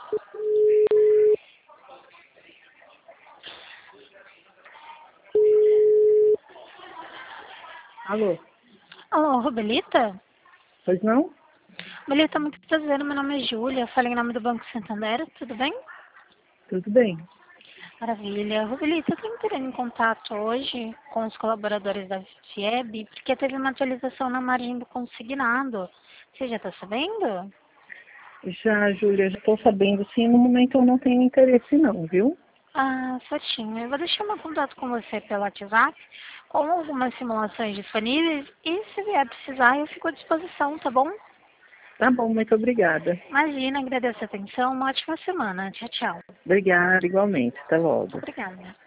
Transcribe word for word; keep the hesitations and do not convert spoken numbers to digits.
Alô? Alô, Rubelita? Pois não? Rubelita, muito prazer, meu nome é Júlia, falei em nome do Banco Santander, tudo bem? Tudo bem. Maravilha. Rubelita, eu estou entrando em contato hoje com os colaboradores da FIEB, porque teve uma atualização na margem do consignado. Você já está sabendo? Já, Júlia, já estou sabendo, sim. No momento eu não tenho interesse não, viu? Ah, certinho. Eu vou deixar meu contato com você pelo WhatsApp, com algumas simulações disponíveis, e se vier precisar, eu fico à disposição, tá bom? Tá bom, muito obrigada. Imagina, agradeço a atenção, uma ótima semana. Tchau, tchau. Obrigada, igualmente. Até logo. Obrigada.